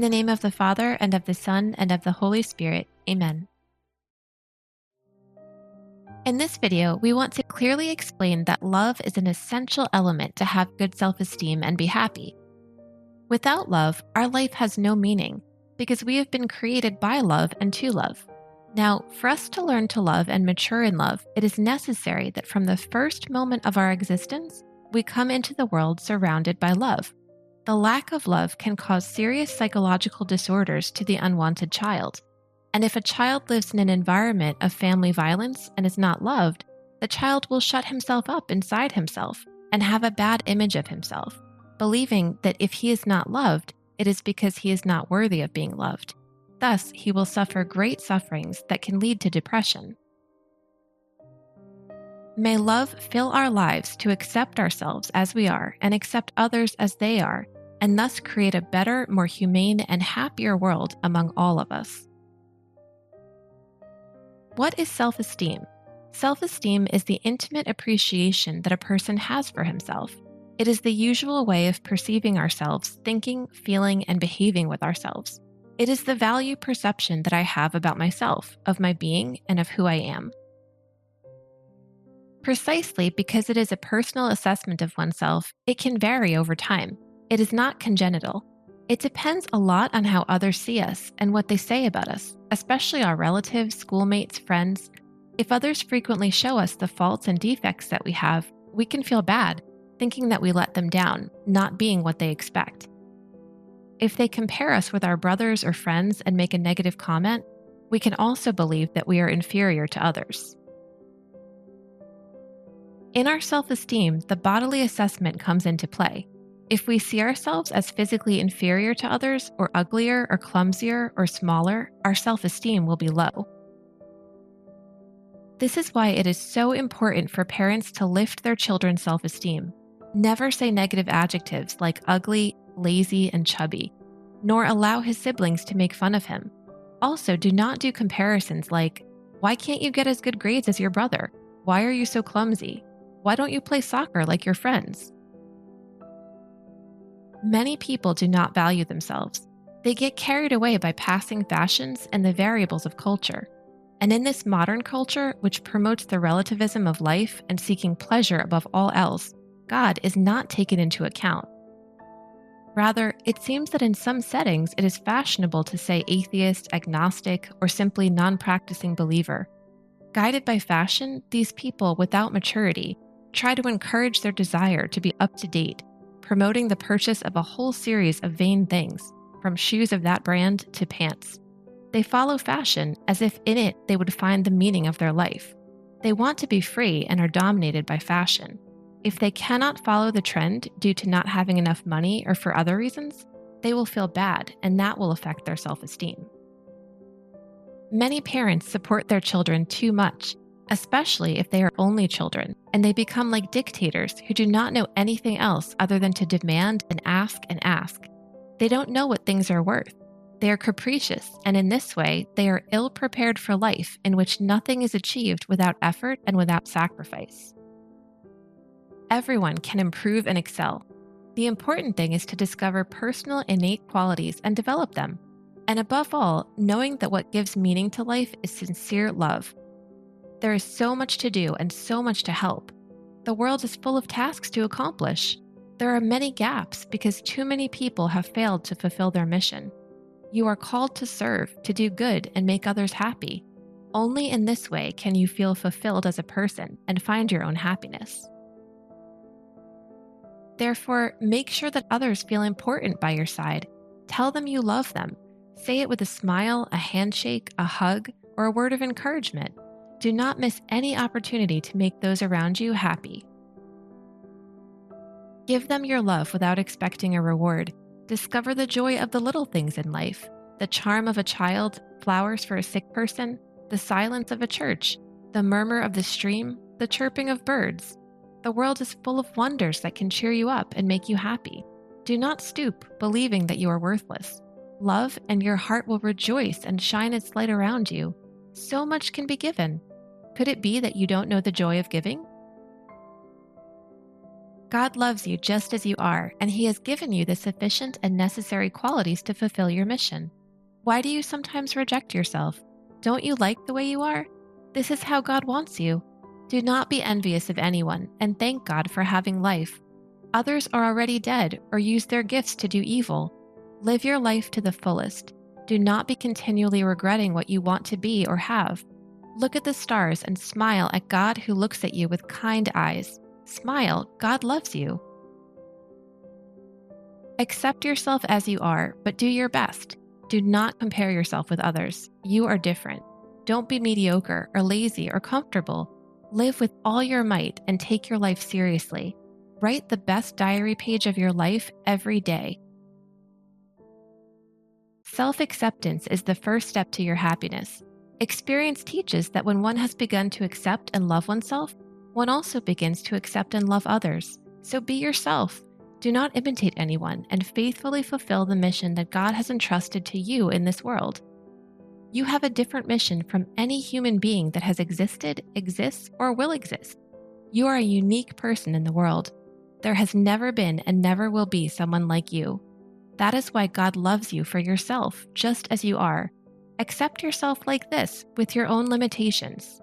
the name of the Father, and of the Son, and of the Holy Spirit. Amen. In this video, we want to clearly explain that love is an essential element to have good self-esteem and be happy. Without love, our life has no meaning, because we have been created by love and to love. Now, for us to learn to love and mature in love, it is necessary that from the first moment of our existence, we come into the world surrounded by love. The lack of love can cause serious psychological disorders to the unwanted child. And if a child lives in an environment of family violence and is not loved, the child will shut himself up inside himself and have a bad image of himself, believing that if he is not loved, it is because he is not worthy of being loved. Thus, he will suffer great sufferings that can lead to depression. May love fill our lives to accept ourselves as we are and accept others as they are, and thus create a better, more humane, and happier world among all of us. What is self-esteem? Self-esteem is the intimate appreciation that a person has for himself. It is the usual way of perceiving ourselves, thinking, feeling, and behaving with ourselves. It is the value perception that I have about myself, of my being, and of who I am. Precisely because it is a personal assessment of oneself, it can vary over time. It is not congenital. It depends a lot on how others see us and what they say about us, especially our relatives, schoolmates, friends. If others frequently show us the faults and defects that we have, we can feel bad, thinking that we let them down, not being what they expect. If they compare us with our brothers or friends and make a negative comment, we can also believe that we are inferior to others. In our self-esteem, the bodily assessment comes into play. If we see ourselves as physically inferior to others, or uglier, or clumsier, or smaller, our self-esteem will be low. This is why it is so important for parents to lift their children's self-esteem. Never say negative adjectives like ugly, lazy, and chubby, nor allow his siblings to make fun of him. Also, do not do comparisons like, "Why can't you get as good grades as your brother? Why are you so clumsy? Why don't you play soccer like your friends?" Many people do not value themselves. They get carried away by passing fashions and the variables of culture. And in this modern culture, which promotes the relativism of life and seeking pleasure above all else, God is not taken into account. Rather, it seems that in some settings it is fashionable to say atheist, agnostic, or simply non-practicing believer. Guided by fashion, these people without maturity try to encourage their desire to be up to date, promoting the purchase of a whole series of vain things, from shoes of that brand to pants. They follow fashion as if in it they would find the meaning of their life. They want to be free and are dominated by fashion. If they cannot follow the trend due to not having enough money or for other reasons, they will feel bad, and that will affect their self-esteem. Many parents support their children too much, especially if they are only children, and they become like dictators who do not know anything else other than to demand and ask and ask. They don't know what things are worth. They are capricious, and in this way, they are ill-prepared for life in which nothing is achieved without effort and without sacrifice. Everyone can improve and excel. The important thing is to discover personal innate qualities and develop them. And above all, knowing that what gives meaning to life is sincere love. There is so much to do and so much to help. The world is full of tasks to accomplish. There are many gaps because too many people have failed to fulfill their mission. You are called to serve, to do good, and make others happy. Only in this way can you feel fulfilled as a person and find your own happiness. Therefore, make sure that others feel important by your side. Tell them you love them. Say it with a smile, a handshake, a hug, or a word of encouragement. Do not miss any opportunity to make those around you happy. Give them your love without expecting a reward. Discover the joy of the little things in life, the charm of a child, flowers for a sick person, the silence of a church, the murmur of the stream, the chirping of birds. The world is full of wonders that can cheer you up and make you happy. Do not stoop, believing that you are worthless. Love, and your heart will rejoice and shine its light around you. So much can be given. Could it be that you don't know the joy of giving? God loves you just as you are, and He has given you the sufficient and necessary qualities to fulfill your mission. Why do you sometimes reject yourself? Don't you like the way you are? This is how God wants you. Do not be envious of anyone, and thank God for having life. Others are already dead or use their gifts to do evil. Live your life to the fullest. Do not be continually regretting what you want to be or have. Look at the stars and smile at God who looks at you with kind eyes. Smile, God loves you. Accept yourself as you are, but do your best. Do not compare yourself with others. You are different. Don't be mediocre or lazy or comfortable. Live with all your might and take your life seriously. Write the best diary page of your life every day. Self-acceptance is the first step to your happiness. Experience teaches that when one has begun to accept and love oneself, one also begins to accept and love others. So be yourself. Do not imitate anyone and faithfully fulfill the mission that God has entrusted to you in this world. You have a different mission from any human being that has existed, exists, or will exist. You are a unique person in the world. There has never been and never will be someone like you. That is why God loves you for yourself, just as you are. Accept yourself like this, with your own limitations.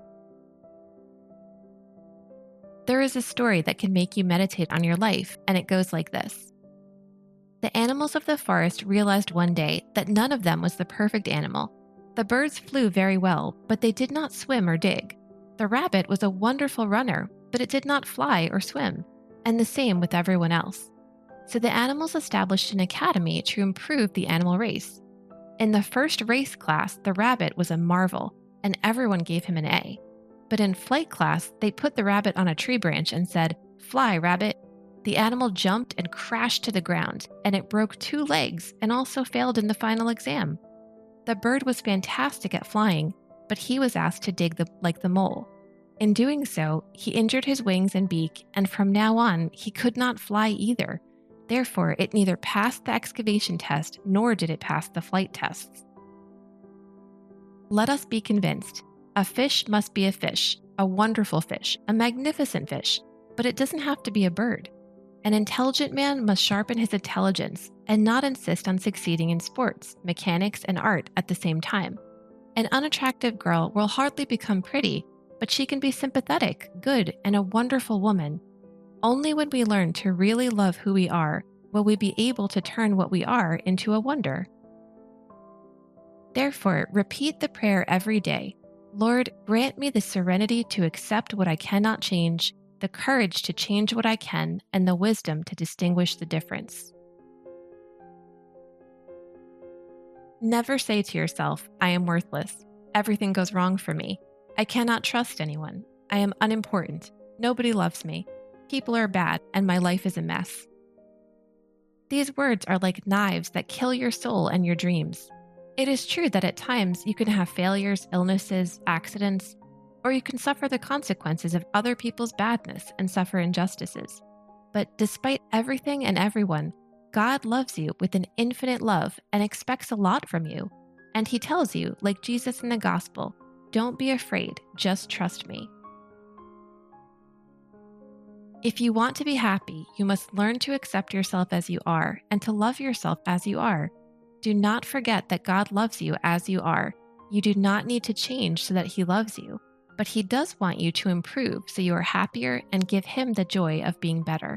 There is a story that can make you meditate on your life, and it goes like this. The animals of the forest realized one day that none of them was the perfect animal. The birds flew very well, but they did not swim or dig. The rabbit was a wonderful runner, but it did not fly or swim, and the same with everyone else. So the animals established an academy to improve the animal race. In the first race class, the rabbit was a marvel, and everyone gave him an A. But in flight class, they put the rabbit on a tree branch and said, "Fly, rabbit." The animal jumped and crashed to the ground, and it broke 2 legs and also failed in the final exam. The bird was fantastic at flying, but he was asked to dig like the mole. In doing so, he injured his wings and beak, and from now on, he could not fly either. Therefore, it neither passed the excavation test nor did it pass the flight tests. Let us be convinced. A fish must be a fish, a wonderful fish, a magnificent fish, but it doesn't have to be a bird. An intelligent man must sharpen his intelligence and not insist on succeeding in sports, mechanics, and art at the same time. An unattractive girl will hardly become pretty, but she can be sympathetic, good, and a wonderful woman. Only when we learn to really love who we are will we be able to turn what we are into a wonder. Therefore, repeat the prayer every day. Lord, grant me the serenity to accept what I cannot change, the courage to change what I can, and the wisdom to distinguish the difference. Never say to yourself, I am worthless. Everything goes wrong for me. I cannot trust anyone. I am unimportant. Nobody loves me. People are bad, and my life is a mess. These words are like knives that kill your soul and your dreams. It is true that at times you can have failures, illnesses, accidents, or you can suffer the consequences of other people's badness and suffer injustices. But despite everything and everyone, God loves you with an infinite love and expects a lot from you. And He tells you, like Jesus in the gospel, don't be afraid, just trust me. If you want to be happy, you must learn to accept yourself as you are and to love yourself as you are. Do not forget that God loves you as you are. You do not need to change so that He loves you, but He does want you to improve so you are happier and give Him the joy of being better.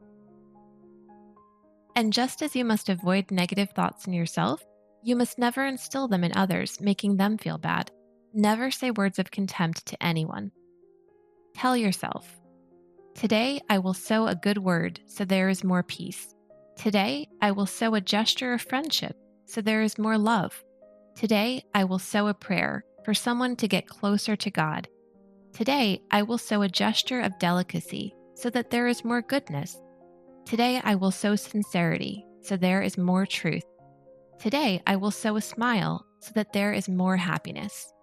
And just as you must avoid negative thoughts in yourself, you must never instill them in others, making them feel bad. Never say words of contempt to anyone. Tell yourself, today I will sow a good word so there is more peace. Today I will sow a gesture of friendship so there is more love. Today I will sow a prayer for someone to get closer to God. Today I will sow a gesture of delicacy so that there is more goodness. Today I will sow sincerity so there is more truth. Today I will sow a smile so that there is more happiness.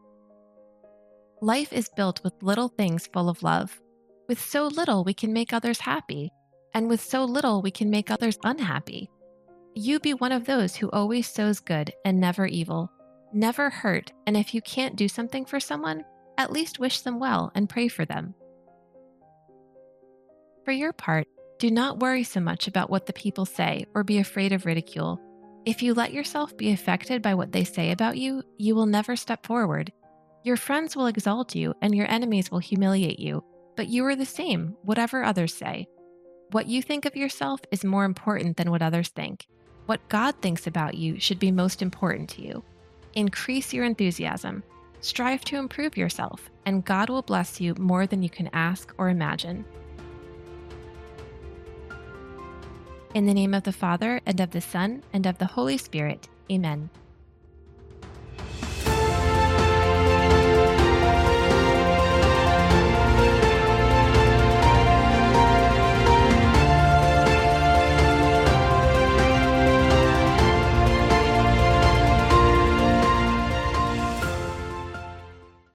Life is built with little things full of love. With so little we can make others happy, and with so little we can make others unhappy. You be one of those who always sows good and never evil. Never hurt, and if you can't do something for someone, at least wish them well and pray for them. For your part, Do not worry so much about what the people say or be afraid of ridicule. If you let yourself be affected by what they say about you, you will never step forward. Your friends will exalt you and your enemies will humiliate you, but you are the same, whatever others say. What you think of yourself is more important than what others think. What God thinks about you should be most important to you. Increase your enthusiasm. Strive to improve yourself, and God will bless you more than you can ask or imagine. In the name of the Father, and of the Son, and of the Holy Spirit. Amen.